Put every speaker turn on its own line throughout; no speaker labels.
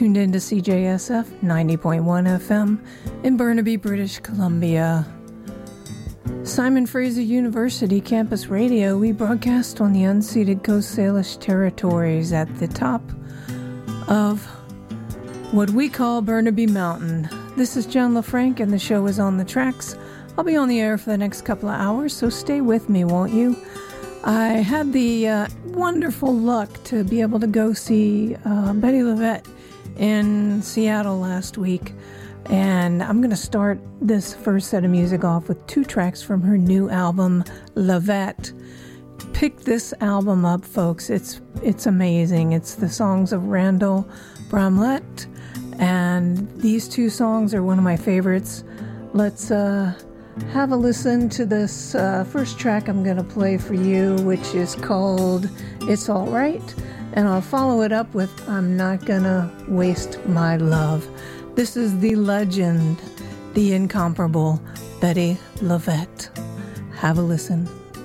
Tuned into CJSF 90.1 FM in Burnaby, British Columbia. Simon Fraser University Campus Radio, we broadcast on the unceded Coast Salish territories at the top of what we call Burnaby Mountain. This is John LaFranc and the show is On the Tracks. I'll be on the air for the next couple of hours, so stay with me, won't you? I had the wonderful luck to be able to go see Bettye LaVette in Seattle last week, and I'm going to start this first set of music off with two tracks from her new album, LaVette. Pick this album up, folks. It's amazing. It's the songs of Randall Bramlett, and these two songs are one of my favorites. Let's have a listen to this first track I'm going to play for you, which is called It's All Right. And I'll follow it up with I'm Not Gonna Waste My Love. This is the legend, the incomparable Bettye LaVette. Have a listen.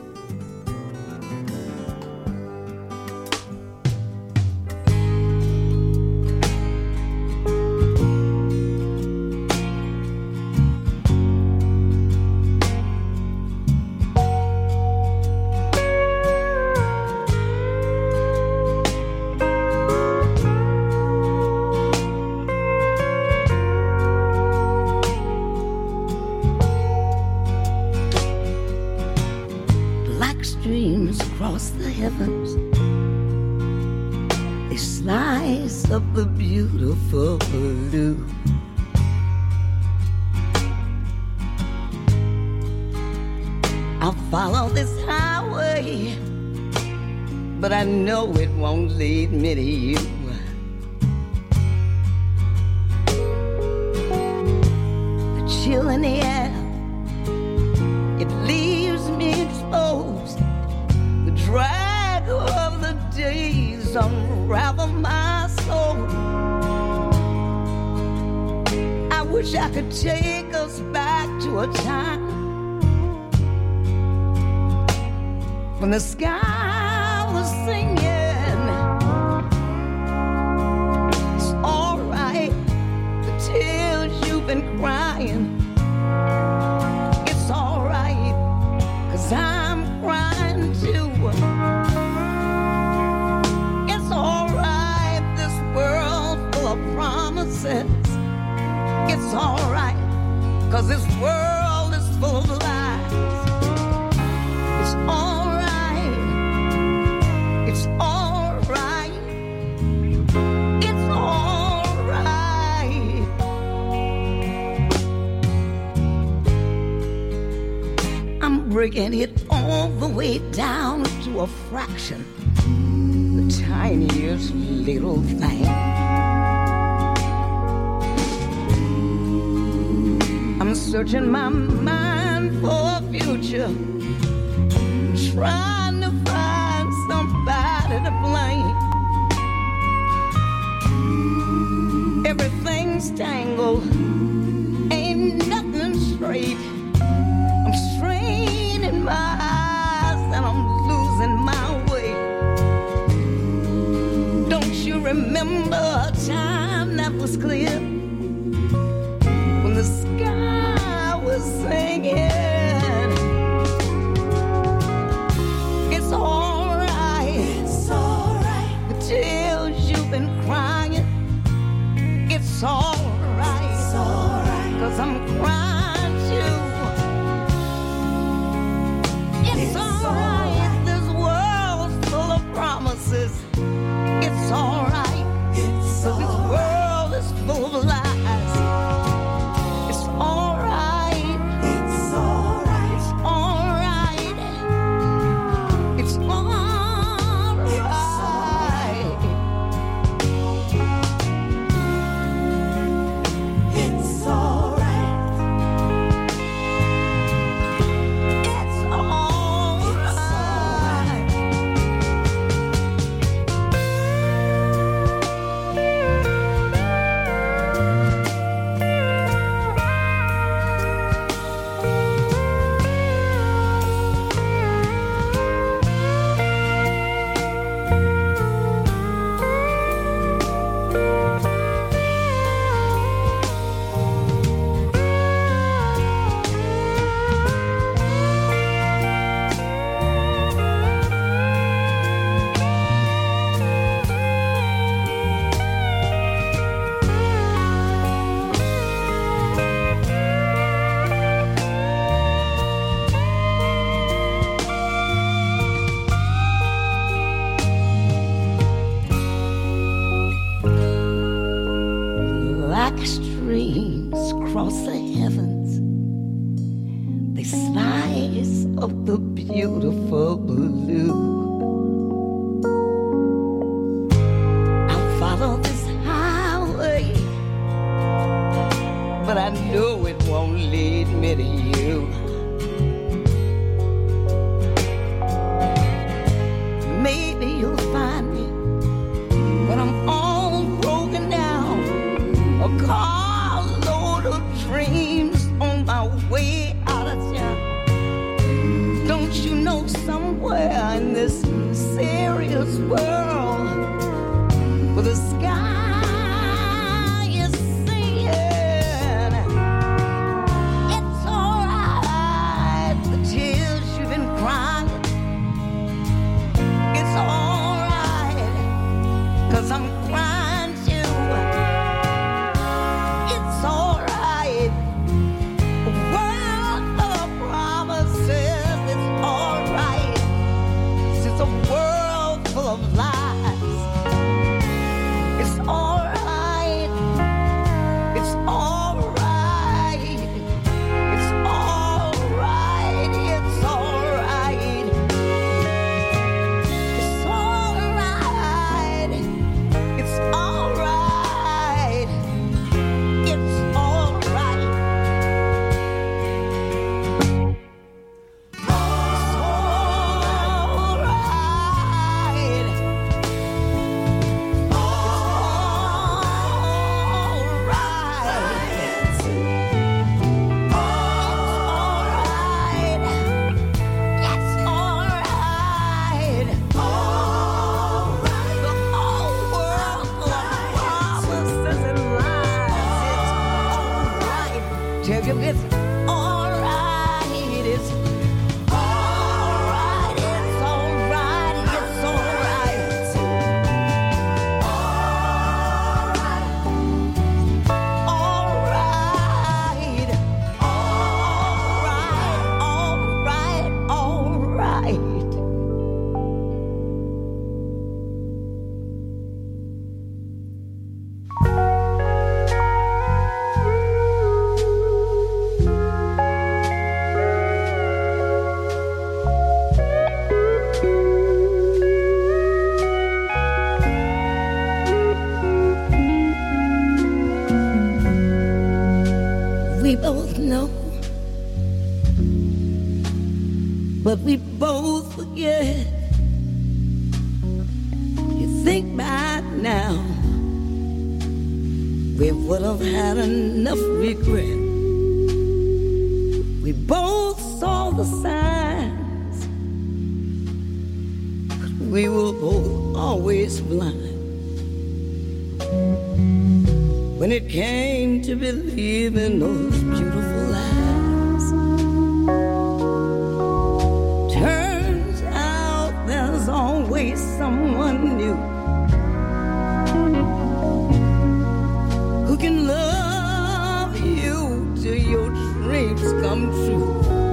Breaking it all the way down to a fraction, the tiniest little thing. I'm searching my mind for a future, trying to find somebody to blame. Everything's tangled, ain't nothing straight. I'm straining my eyes and I'm losing my way. Don't you remember a time that was clear when the sky was singing? It's all right. The tears you've been crying, it's all right. 'Cause I'm crying too. It's all right. This world's full of promises. It's all right. So this world is full of lies. It's all right. It's all right. It's all right. It's all right. It's all right. like streams cross the heavens. They slice up the beautiful blue. I'll follow this highway, but I know it won't lead me to you. Maybe you'll find me when I'm all broken down, a carload of dreams on my way out of town. Don't you know somewhere in this serious world where the sky is singing, it's alright, the tears you've been crying, it's alright, 'cause I'm crying too. It's alright, a world full of promises, it's alright, it's a world full of lies. It's alright, it's alright, it's alright, it's alright, it's alright, it's alright, it's alright. Tell you it's alright, it's alright, it's alright, it's alright, alright, alright, alright. We both know, but we both forget. You think back now, we would have had enough regret. We both saw the signs, but we were both always blind when it came to believing those beautiful lies. Turns out there's always someone new who can love you till your dreams come true.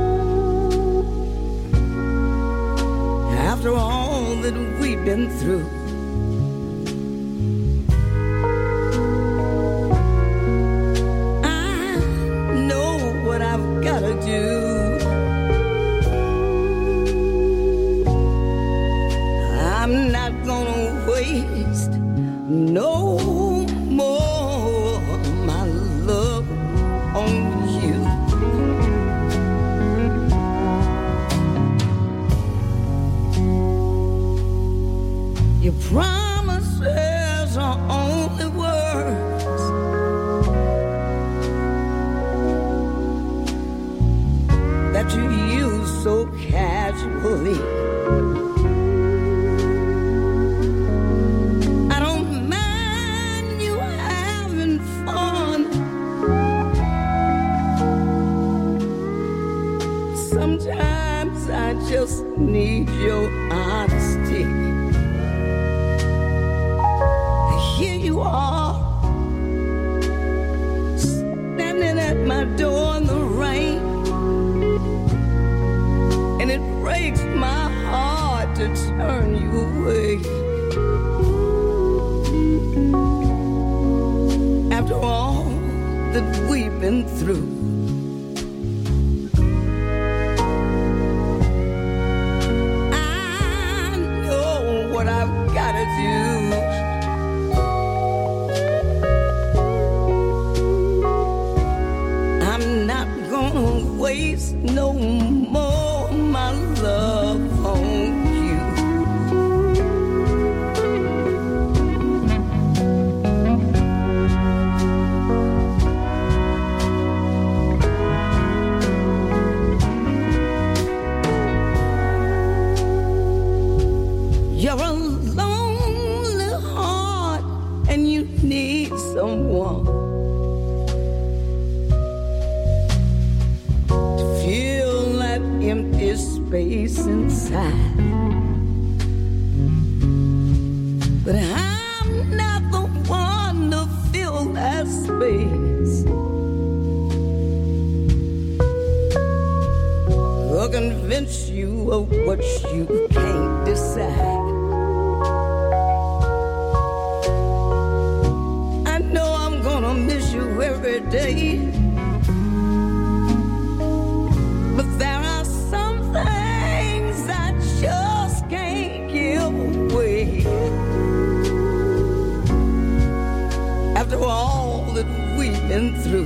After all that we've been through, gotta do. I'm not gonna waste no more my love on you. Your promises are only words, that you use so casually. I don't mind you having fun. Sometimes I just need your honesty. Here you are, standing at my door in the rain, and it breaks my heart to turn you away. After all that we've been through. I know what I've got to do. I'm not gonna waste no more my love on you. You're a lonely heart and you need someone to fill that empty space inside. But I'm not the one to fill that space or convince you of what you can't decide. I know I'm gonna miss you every day, but there are some things I just can't give away. After all that we've been through,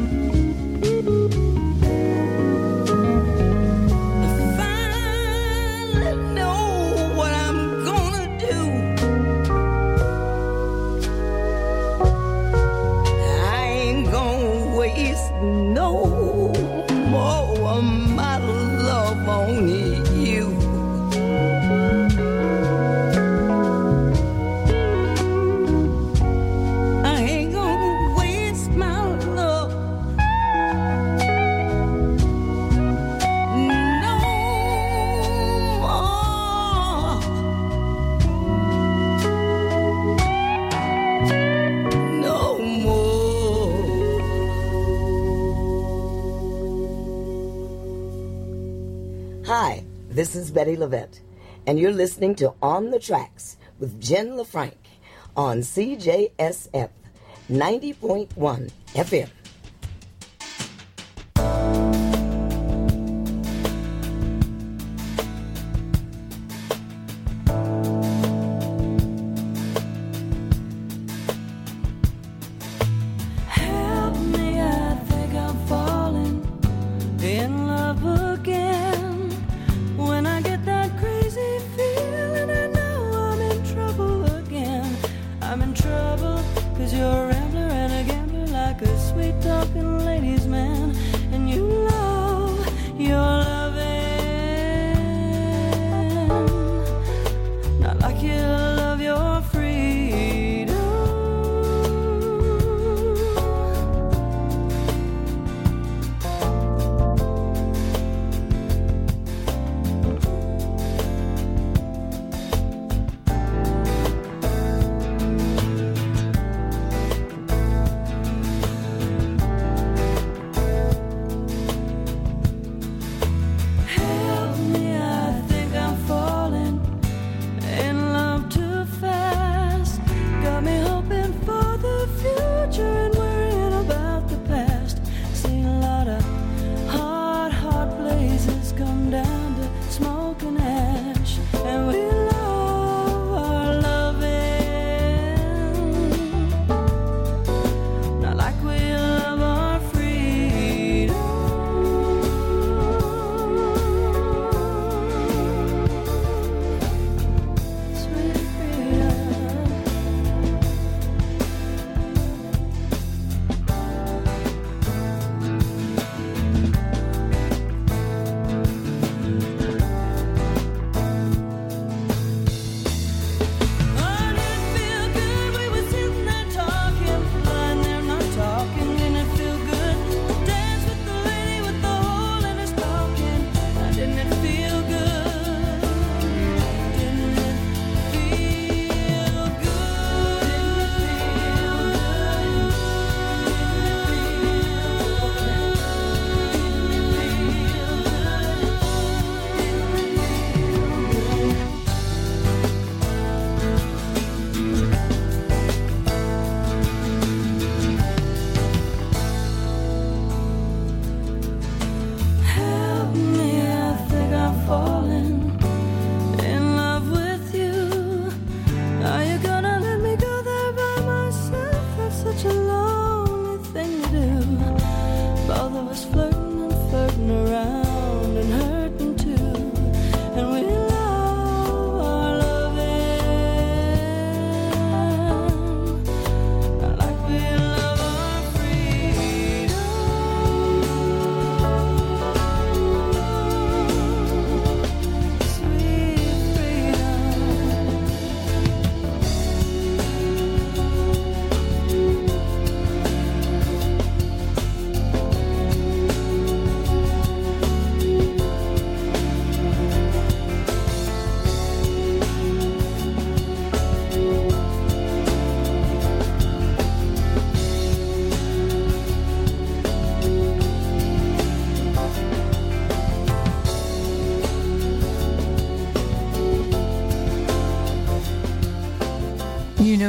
I finally know what I'm gonna do. I ain't gonna waste no more of my love on you. I ain't gonna waste my love no more. No more.
Hi, this is Betty Levette, and you're listening to On the Tracks with Jen LaFranc on CJSF 90.1 FM.
Help me, I think I'm falling in love again. When I get that crazy feeling, I know I'm in trouble again. I'm in trouble, 'cause you're a rambler and a gambler, like a sweet talking ladies man. And you love your loving, not like you love your freedom.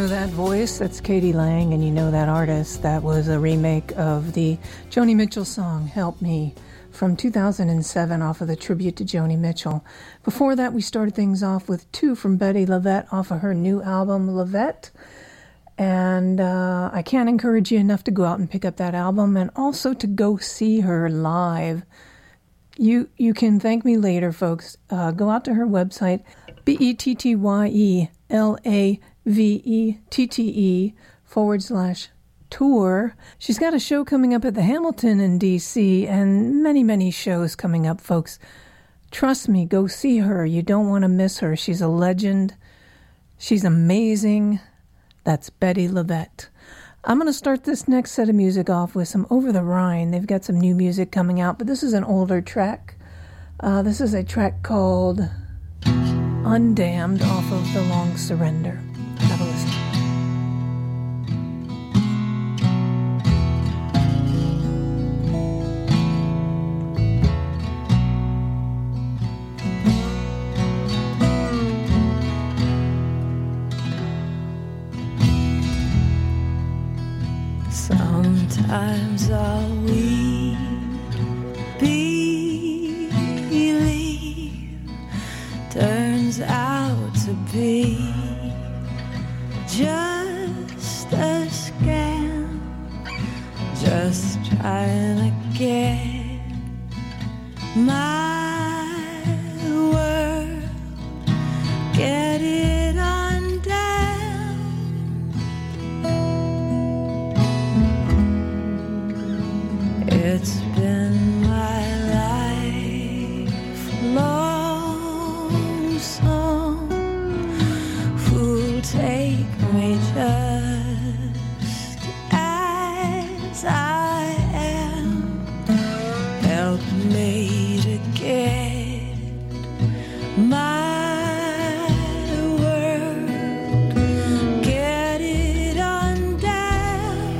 know that voice, that's Katie Lang, and you know that artist. That was a remake of the Joni Mitchell song, Help Me, from 2007 off of the tribute to Joni Mitchell. Before that, we started things off with two from Bettye LaVette off of her new album, LaVette. And I can't encourage you enough to go out and pick up that album and also to go see her live. You can thank me later, folks. Go out to her website, BETTYELAVETTE/tour. She's got a show coming up at the Hamilton in D.C. and many, many shows coming up, folks. Trust me, go see her. You don't want to miss her. She's a legend. She's amazing. That's Bettye LaVette. I'm going to start this next set of music off with some Over the Rhine. They've got some new music coming out, but this is an older track. This is a track called Undamned off of The Long Surrender. Have a listen.
Sometimes all we believe turns out to be just a scam, just trying to get my world, get it undone. It's been my lifelong song. Who'll take me just as I am? Help me to get my world, get it undone.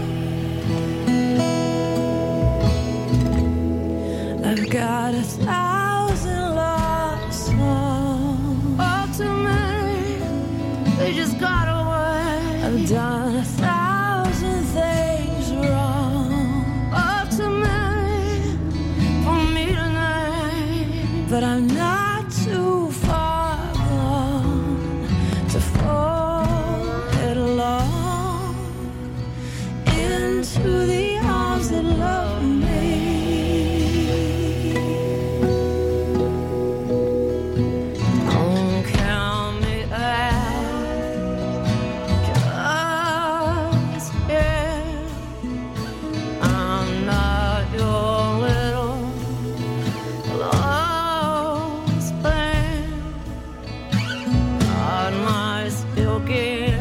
I've got 1,000 lost songs, all too many, they just got away. I've done 1,000 things wrong, all too many for me to name, but I'm not too far gone to fall headlong into the arms that love me. Don't count me out, 'cause, yeah, I'm not your little lost lamb. God might still give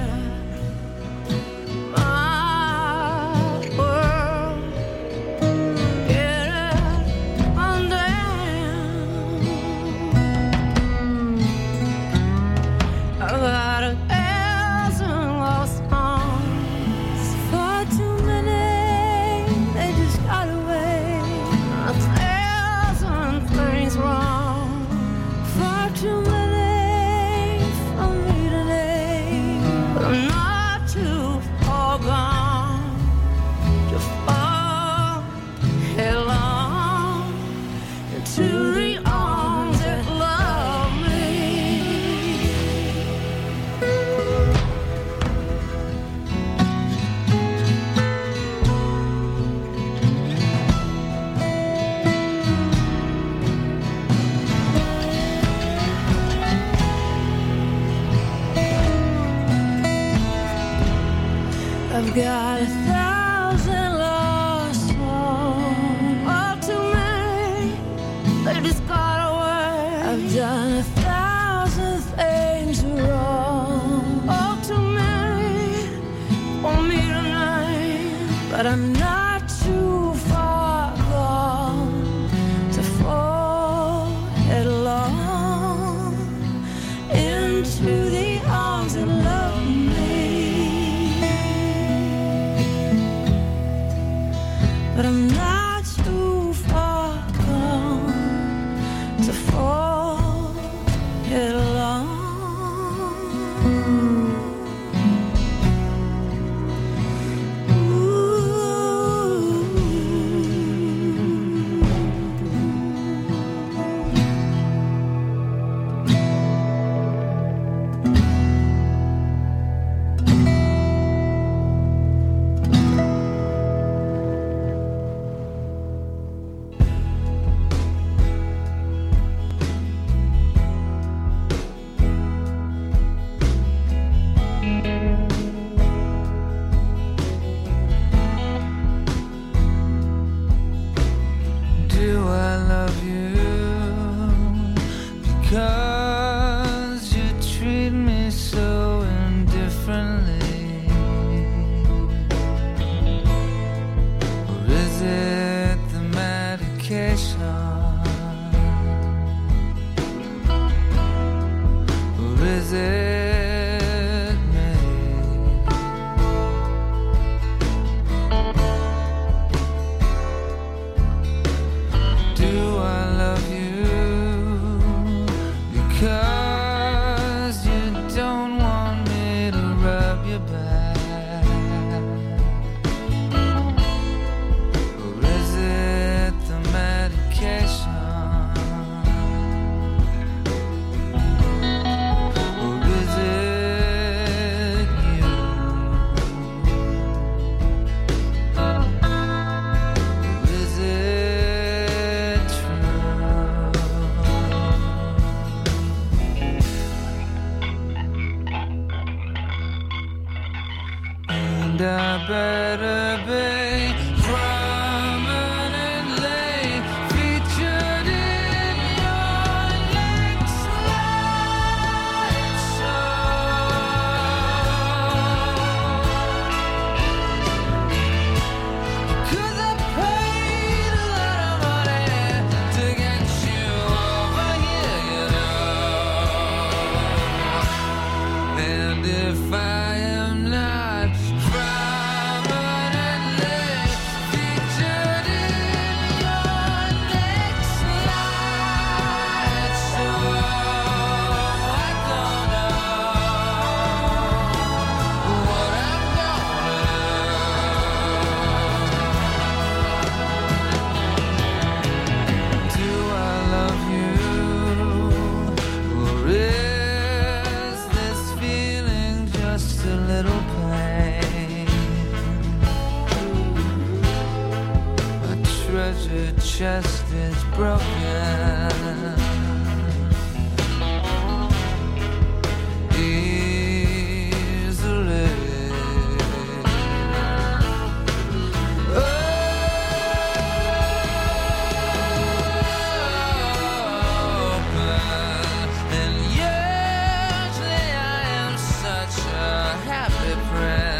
my world, get it undone. I've got 1,000 lost songs, far too many, they just got away. 1,000 things wrong, far too many for me to name, but I'm not too far gone to fall headlong into the arms that love me. I've got 1,000 lost songs, all too many, they just got away. I've done 1,000 things wrong, all too many for me to name, but I'm not too far gone to fall headlong into the arms that love me. But I'm not too far gone to fall headlong
Chest is broken. Easily. Open. And usually I am such a happy prince.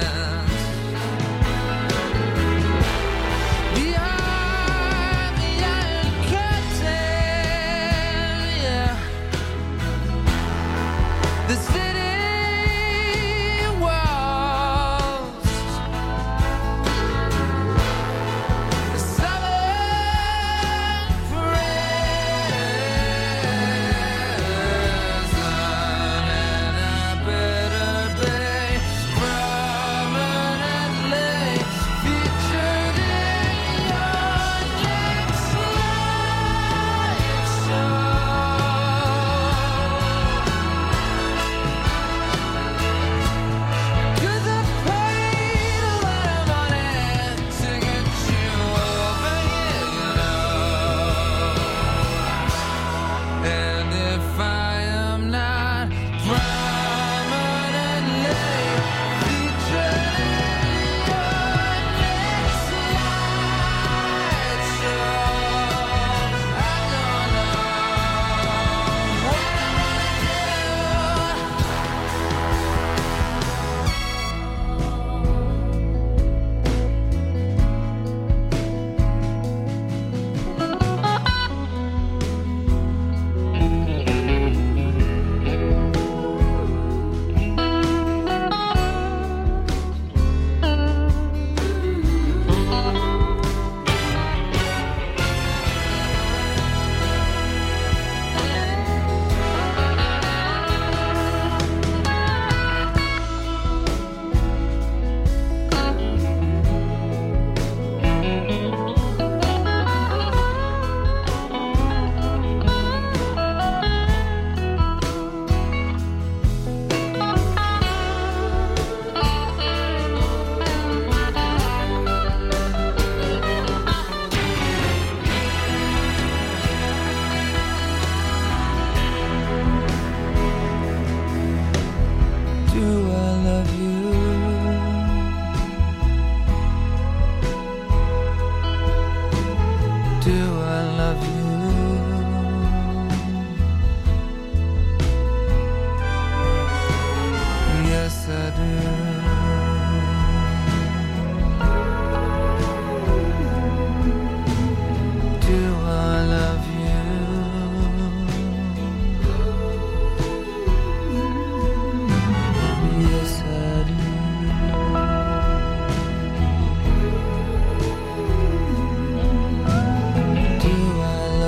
Do I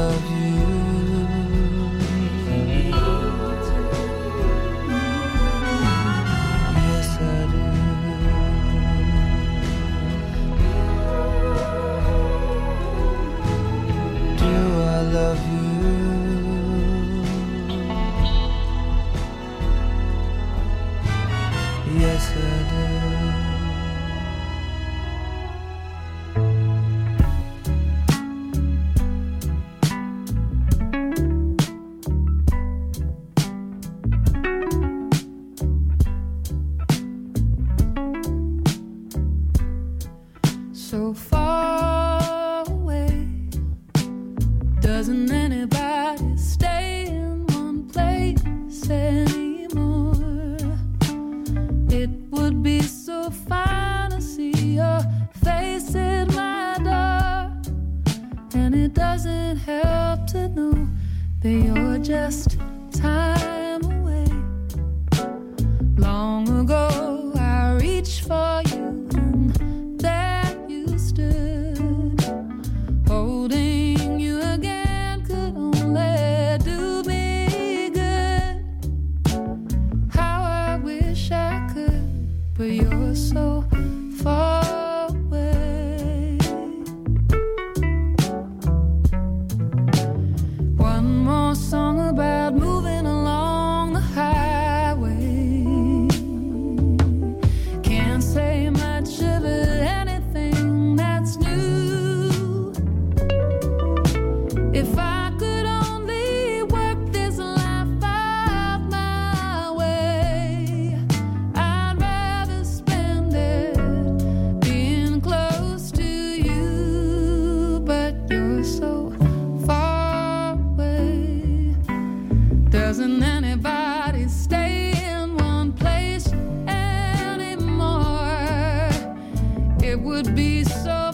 so far away. Doesn't anybody stay in one place anymore? It would be so fine to see your face at my door, and it doesn't help to know that you're just tired.